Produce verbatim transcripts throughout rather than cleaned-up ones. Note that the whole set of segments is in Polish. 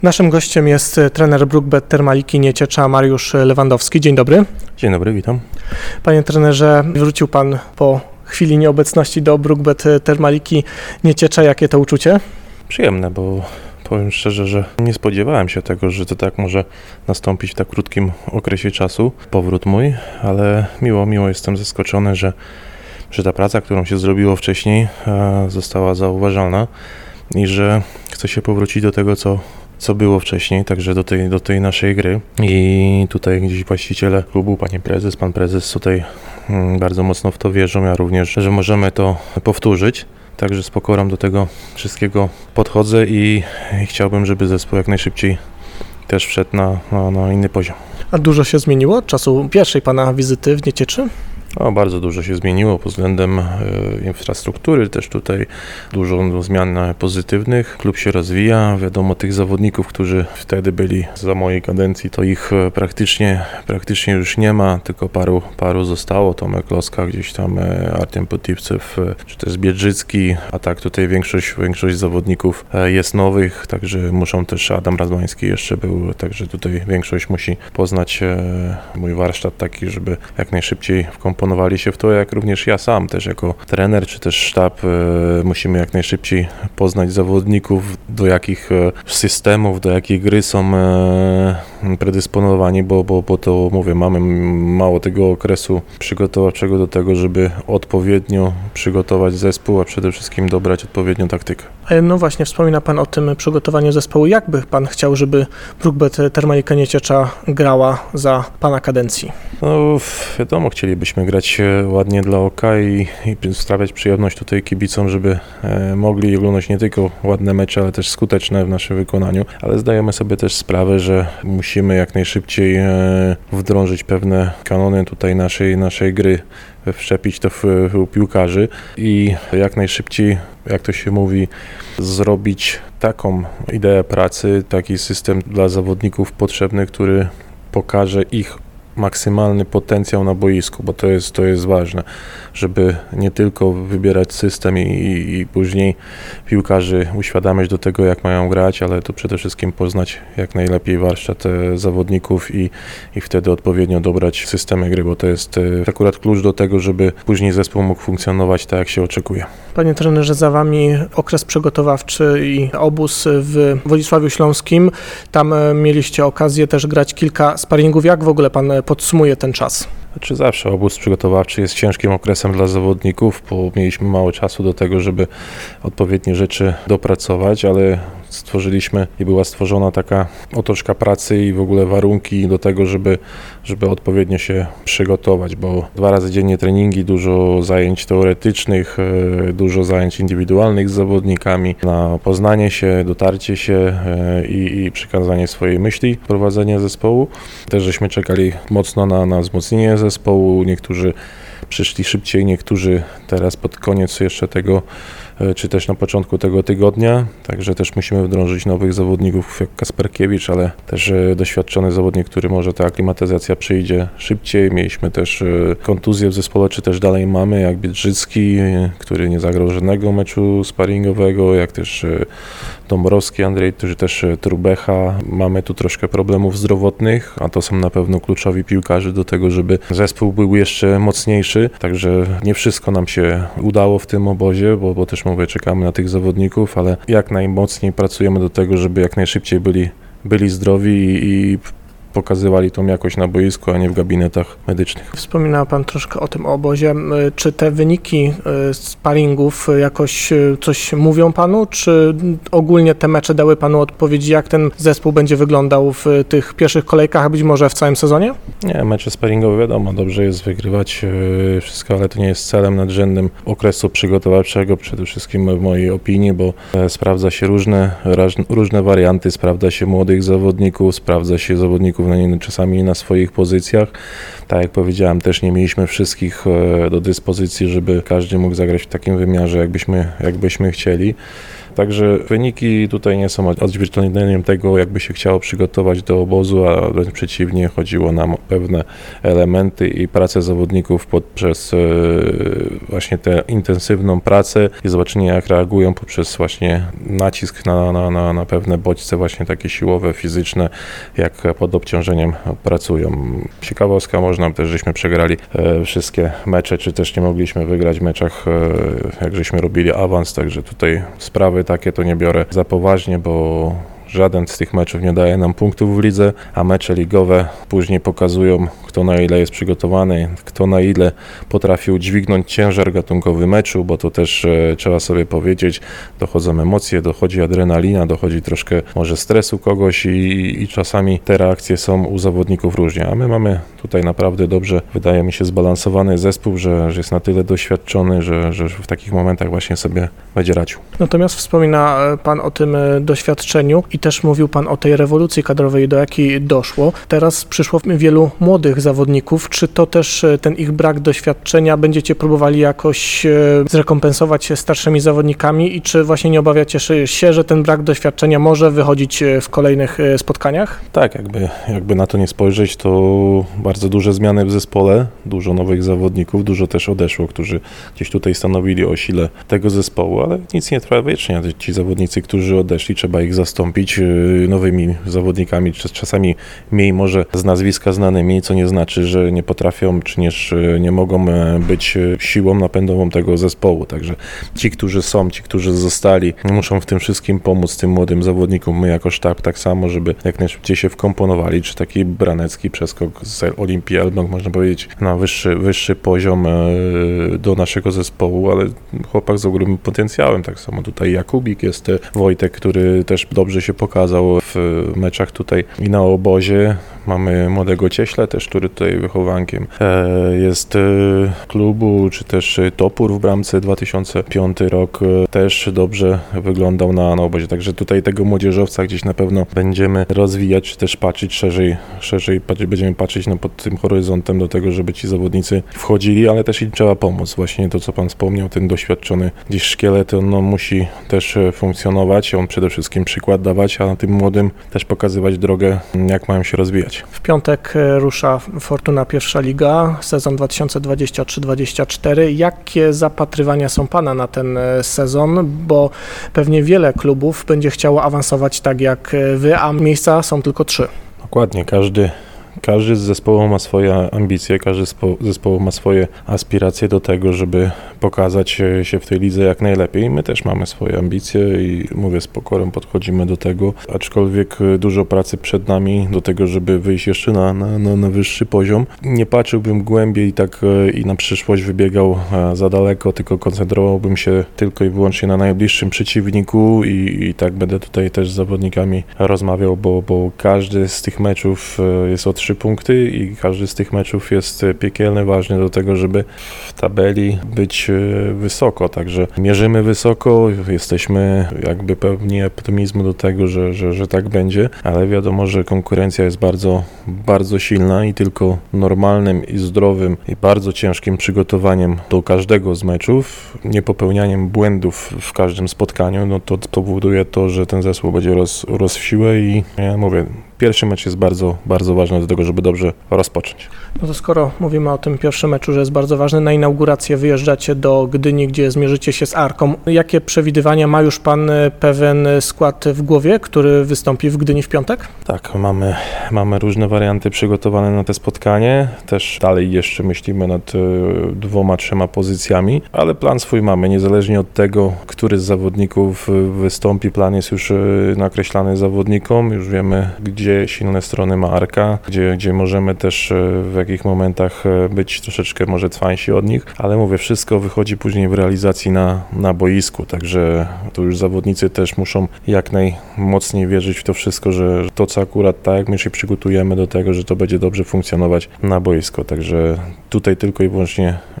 Naszym gościem jest trener BrookBet Termaliki Nieciecza Mariusz Lewandowski. Dzień dobry. Dzień dobry, witam. Panie trenerze, wrócił Pan po chwili nieobecności do BrookBet Termaliki Nieciecza. Jakie to uczucie? Przyjemne, bo powiem szczerze, że nie spodziewałem się tego, że to tak może nastąpić w tak krótkim okresie czasu, powrót mój, ale miło, miło jestem zaskoczony, że, że ta praca, którą się zrobiło wcześniej, została zauważalna i że chce się powrócić do tego, co co było wcześniej, także do tej, do tej naszej gry. I tutaj gdzieś właściciele klubu, pani prezes, pan prezes tutaj hmm, bardzo mocno w to wierzą, ja również, że możemy to powtórzyć. Także z pokorą do tego wszystkiego podchodzę i, i chciałbym, żeby zespół jak najszybciej też wszedł na, na, na inny poziom. A dużo się zmieniło od czasu pierwszej Pana wizyty w Niecieczy? O, bardzo dużo się zmieniło pod względem e, infrastruktury, też tutaj dużo zmian pozytywnych. Klub się rozwija, wiadomo, tych zawodników, którzy wtedy byli za mojej kadencji, to ich praktycznie, praktycznie już nie ma, tylko paru, paru zostało. Tomek Loska gdzieś tam, e, Artem Potipcew, e, czy też Biedrzycki, a tak tutaj większość, większość zawodników e, jest nowych, także muszą też, Adam Radwański jeszcze był, także tutaj większość musi poznać e, mój warsztat taki, żeby jak najszybciej wkomponować Ponowali się w to, jak również ja sam też jako trener, czy też sztab e, musimy jak najszybciej poznać zawodników, do jakich e, systemów, do jakich gry są e, predysponowani, bo, bo, bo to mówię, mamy mało tego okresu przygotowawczego do tego, żeby odpowiednio przygotować zespół, a przede wszystkim dobrać odpowiednią taktykę. No właśnie, wspomina Pan o tym przygotowaniu zespołu. Jak by Pan chciał, żeby BrookBet Termalika Nieciecza grała za Pana kadencji? No wiadomo, chcielibyśmy grać ładnie dla oka i, i sprawiać przyjemność tutaj kibicom, żeby e, mogli oglądać nie tylko ładne mecze, ale też skuteczne w naszym wykonaniu, ale zdajemy sobie też sprawę, że musimy jak najszybciej e, wdrążyć pewne kanony tutaj naszej, naszej gry, wszczepić to w, w piłkarzy i jak najszybciej, jak to się mówi, zrobić taką ideę pracy, taki system dla zawodników potrzebny, który pokaże ich maksymalny potencjał na boisku, bo to jest, to jest ważne, żeby nie tylko wybierać system i, i, i później piłkarzy uświadamiać do tego, jak mają grać, ale to przede wszystkim poznać jak najlepiej warsztat zawodników i, i wtedy odpowiednio dobrać systemy gry, bo to jest akurat klucz do tego, żeby później zespół mógł funkcjonować tak, jak się oczekuje. Panie trenerze, za Wami okres przygotowawczy i obóz w Wodzisławiu Śląskim. Tam mieliście okazję też grać kilka sparingów. Jak w ogóle Pan podsumuje ten czas? Znaczy zawsze obóz przygotowawczy jest ciężkim okresem dla zawodników, bo mieliśmy mało czasu do tego, żeby odpowiednie rzeczy dopracować, ale stworzyliśmy i była stworzona taka otoczka pracy i w ogóle warunki do tego, żeby, żeby odpowiednio się przygotować, bo dwa razy dziennie treningi, dużo zajęć teoretycznych, dużo zajęć indywidualnych z zawodnikami na poznanie się, dotarcie się i, i przekazanie swojej myśli, prowadzenie zespołu. Też żeśmy czekali mocno na, na wzmocnienie zespołu, niektórzy przyszli szybciej, niektórzy teraz pod koniec jeszcze tego, czy też na początku tego tygodnia, także też musimy wdrożyć nowych zawodników jak Kasperkiewicz, ale też doświadczony zawodnik, który może ta aklimatyzacja przyjdzie szybciej. Mieliśmy też kontuzję w zespole, czy też dalej mamy, jak Biedrzycki, który nie zagrał żadnego meczu sparingowego, jak też Dąbrowski Andrzej, czy też Trubecha. Mamy tu troszkę problemów zdrowotnych, a to są na pewno kluczowi piłkarze do tego, żeby zespół był jeszcze mocniejszy, także nie wszystko nam się udało w tym obozie, bo, bo też mówię, czekamy na tych zawodników, ale jak najmocniej pracujemy do tego, żeby jak najszybciej byli, byli zdrowi i, i pokazywali tą jakość na boisku, a nie w gabinetach medycznych. Wspominał Pan troszkę o tym obozie. Czy te wyniki sparingów jakoś coś mówią Panu, czy ogólnie te mecze dały Panu odpowiedzi, jak ten zespół będzie wyglądał w tych pierwszych kolejkach, a być może w całym sezonie? Nie, mecze sparingowe wiadomo, dobrze jest wygrywać wszystko, ale to nie jest celem nadrzędnym okresu przygotowawczego, przede wszystkim w mojej opinii, bo sprawdza się różne, różne warianty, sprawdza się młodych zawodników, sprawdza się zawodników na nie, czasami na swoich pozycjach. Tak jak powiedziałem, też nie mieliśmy wszystkich do dyspozycji, żeby każdy mógł zagrać w takim wymiarze, jakbyśmy, jakbyśmy chcieli. Także wyniki tutaj nie są odzwierciedleniem tego, jakby się chciało przygotować do obozu, a wręcz przeciwnie, chodziło nam o pewne elementy i pracę zawodników poprzez właśnie tę intensywną pracę i zobaczenie, jak reagują poprzez właśnie nacisk na, na, na, na pewne bodźce właśnie takie siłowe, fizyczne, jak pod obciążeniem pracują. Ciekawostka, można też, żeśmy przegrali e, wszystkie mecze, czy też nie mogliśmy wygrać w meczach, e, jak żeśmy robili awans, także tutaj sprawy takie to nie biorę za poważnie, bo żaden z tych meczów nie daje nam punktów w lidze, a mecze ligowe później pokazują, kto na ile jest przygotowany, kto na ile potrafił dźwignąć ciężar gatunkowy meczu, bo to też e, trzeba sobie powiedzieć, dochodzą emocje, dochodzi adrenalina, dochodzi troszkę może stresu kogoś i, i czasami te reakcje są u zawodników różnie, a my mamy tutaj naprawdę dobrze, wydaje mi się, zbalansowany zespół, że, że jest na tyle doświadczony, że, że w takich momentach właśnie sobie będzie radził. Natomiast wspomina Pan o tym doświadczeniu i też mówił Pan o tej rewolucji kadrowej, do jakiej doszło. Teraz przyszło wielu młodych zawodników. Czy to też ten ich brak doświadczenia będziecie próbowali jakoś zrekompensować starszymi zawodnikami i czy właśnie nie obawiacie się, że ten brak doświadczenia może wychodzić w kolejnych spotkaniach? Tak, jakby, jakby na to nie spojrzeć, to bardzo duże zmiany w zespole, dużo nowych zawodników, dużo też odeszło, którzy gdzieś tutaj stanowili o sile tego zespołu, ale nic nie trwa wiecznie. Ci zawodnicy, którzy odeszli, trzeba ich zastąpić nowymi zawodnikami, czasami mniej może z nazwiska znanymi, co nie znaczy, że nie potrafią, czy też nie mogą być siłą napędową tego zespołu. Także ci, którzy są, ci, którzy zostali, muszą w tym wszystkim pomóc tym młodym zawodnikom. My jako sztab tak samo, żeby jak najszybciej się wkomponowali, czy taki Branecki przeskok z Olimpii Elbląg, można powiedzieć, na wyższy, wyższy poziom do naszego zespołu, ale chłopak z ogromnym potencjałem. Tak samo tutaj Jakubik jest, Wojtek, który też dobrze się pokazał w meczach tutaj i na obozie. Mamy młodego Cieśle też, który tutaj wychowankiem jest klubu, czy też Topór w bramce dwa tysiące piąty rok też dobrze wyglądał na, na obozie. Także tutaj tego młodzieżowca gdzieś na pewno będziemy rozwijać, czy też patrzeć szerzej, szerzej będziemy patrzeć no, pod tym horyzontem do tego, żeby ci zawodnicy wchodzili, ale też im trzeba pomóc. Właśnie to, co Pan wspomniał, ten doświadczony gdzieś szkielet, on no, musi też funkcjonować, on przede wszystkim przykład dawać, a na tym młodym też pokazywać drogę, jak mają się rozwijać. W piątek rusza Fortuna Pierwsza Liga, sezon dwa tysiące dwudziesty trzeci dwudziesty czwarty. Jakie zapatrywania są Pana na ten sezon? Bo pewnie wiele klubów będzie chciało awansować tak jak Wy, a miejsca są tylko trzy. Dokładnie, każdy Każdy z zespołów ma swoje ambicje, każdy z zespołów ma swoje aspiracje do tego, żeby pokazać się w tej lidze jak najlepiej. My też mamy swoje ambicje i mówię, z pokorą podchodzimy do tego, aczkolwiek dużo pracy przed nami do tego, żeby wyjść jeszcze na, na, na, na wyższy poziom. Nie patrzyłbym głębiej tak i na przyszłość wybiegał za daleko, tylko koncentrowałbym się tylko i wyłącznie na najbliższym przeciwniku i, i tak będę tutaj też z zawodnikami rozmawiał, bo, bo każdy z tych meczów jest od trzy punkty i każdy z tych meczów jest piekielny, ważny do tego, żeby w tabeli być wysoko, także mierzymy wysoko, jesteśmy jakby pełni optymizmu do tego, że, że, że tak będzie, ale wiadomo, że konkurencja jest bardzo, bardzo silna i tylko normalnym i zdrowym i bardzo ciężkim przygotowaniem do każdego z meczów, nie popełnianiem błędów w każdym spotkaniu, no to, to powoduje to, że ten zespół będzie roz, rósł w siłę i ja mówię, pierwszy mecz jest bardzo, bardzo ważny do tego, żeby dobrze rozpocząć. No to skoro mówimy o tym pierwszym meczu, że jest bardzo ważny, na inaugurację wyjeżdżacie do Gdyni, gdzie zmierzycie się z Arką. Jakie przewidywania ma już Pan pewien skład w głowie, który wystąpi w Gdyni w piątek? Tak, mamy, mamy różne warianty przygotowane na to spotkanie. Też dalej jeszcze myślimy nad dwoma, trzema pozycjami, ale plan swój mamy, niezależnie od tego, który z zawodników wystąpi. Plan jest już nakreślany zawodnikom, już wiemy, gdzie silne strony ma Arka, gdzie, gdzie możemy też w jakich momentach być troszeczkę może cwańsi od nich, ale mówię, wszystko wychodzi później w realizacji na, na boisku, także tu już zawodnicy też muszą jak najmocniej wierzyć w to wszystko, że to, co akurat tak, my się przygotujemy do tego, że to będzie dobrze funkcjonować na boisko, także tutaj tylko i wyłącznie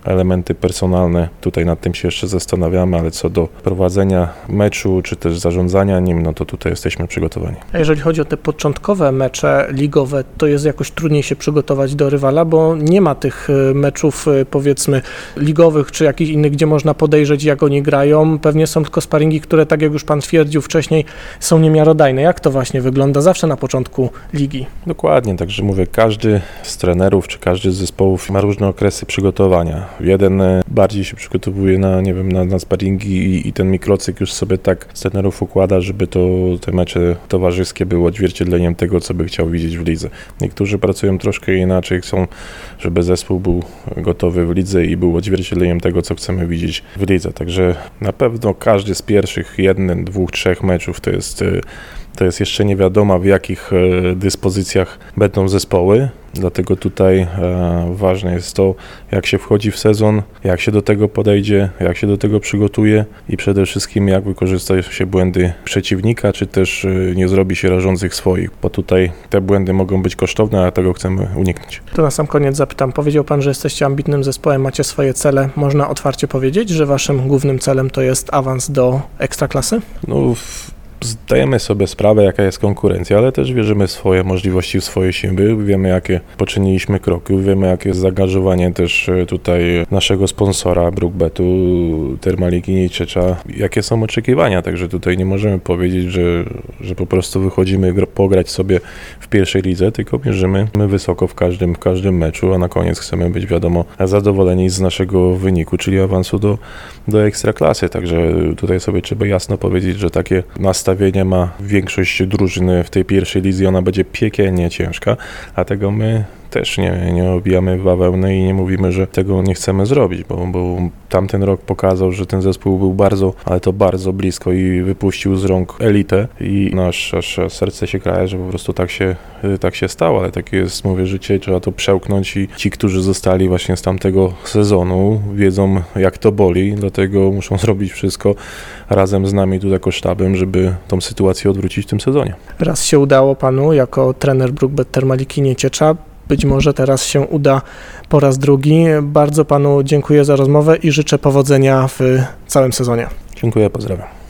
elementy personalne, tutaj nad tym się jeszcze zastanawiamy, ale co do prowadzenia meczu, czy też zarządzania nim, no to tutaj jesteśmy przygotowani. A jeżeli chodzi o te początkowe mecze ligowe, to jest jakoś trudniej się przygotować do rywala, bo nie ma tych meczów, powiedzmy, ligowych czy jakichś innych, gdzie można podejrzeć, jak oni grają. Pewnie są tylko sparingi, które, tak jak już pan twierdził wcześniej, są niemiarodajne. Jak to właśnie wygląda zawsze na początku ligi? Dokładnie, także mówię, każdy z trenerów czy każdy z zespołów ma różne okresy przygotowania. Jeden bardziej się przygotowuje na, nie wiem, na, na sparingi i, i ten mikrocykl już sobie tak z trenerów układa, żeby to te mecze towarzyskie były odzwierciedleniem tego, co by chciał widzieć w lidze. Niektórzy pracują troszkę inaczej, chcą, żeby zespół był gotowy w lidze i był odzwierciedleniem tego, co chcemy widzieć w lidze. Także na pewno każdy z pierwszych jeden, dwóch, trzech meczów to jest To jest jeszcze nie wiadomo, w jakich dyspozycjach będą zespoły, dlatego tutaj e, ważne jest to, jak się wchodzi w sezon, jak się do tego podejdzie, jak się do tego przygotuje i przede wszystkim jak wykorzysta się błędy przeciwnika, czy też e, nie zrobi się rażących swoich, bo tutaj te błędy mogą być kosztowne, a tego chcemy uniknąć. To na sam koniec zapytam, powiedział pan, że jesteście ambitnym zespołem, macie swoje cele. Można otwarcie powiedzieć, że waszym głównym celem to jest awans do Ekstraklasy? No, w... Zdajemy sobie sprawę, jaka jest konkurencja, ale też wierzymy w swoje możliwości, w swoje siły. Wiemy, jakie poczyniliśmy kroki, wiemy, jakie jest zaangażowanie też tutaj naszego sponsora Brookbetu, Termaliki Nieciecza, jakie są oczekiwania, także tutaj nie możemy powiedzieć, że, że po prostu wychodzimy pograć sobie w pierwszej lidze, tylko mierzymy my wysoko w każdym, w każdym meczu, a na koniec chcemy być, wiadomo, zadowoleni z naszego wyniku, czyli awansu do, do Ekstraklasy, także tutaj sobie trzeba jasno powiedzieć, że takie nastawienie ma większość drużyny w tej pierwszej lidze, ona będzie piekielnie ciężka, a tego my też nie, nie obijamy w bawełnę i nie mówimy, że tego nie chcemy zrobić, bo, bo tamten rok pokazał, że ten zespół był bardzo, ale to bardzo blisko i wypuścił z rąk elitę i nasz, nasze serce się kraje, że po prostu tak się, tak się stało, ale takie jest, mówię, życie i trzeba to przełknąć i ci, którzy zostali właśnie z tamtego sezonu, wiedzą, jak to boli, dlatego muszą zrobić wszystko razem z nami tutaj jako sztabem, żeby tą sytuację odwrócić w tym sezonie. Raz się udało panu jako trener Brookbet Termaliki Nieciecza. Być może teraz się uda po raz drugi. Bardzo panu dziękuję za rozmowę i życzę powodzenia w całym sezonie. Dziękuję, pozdrawiam.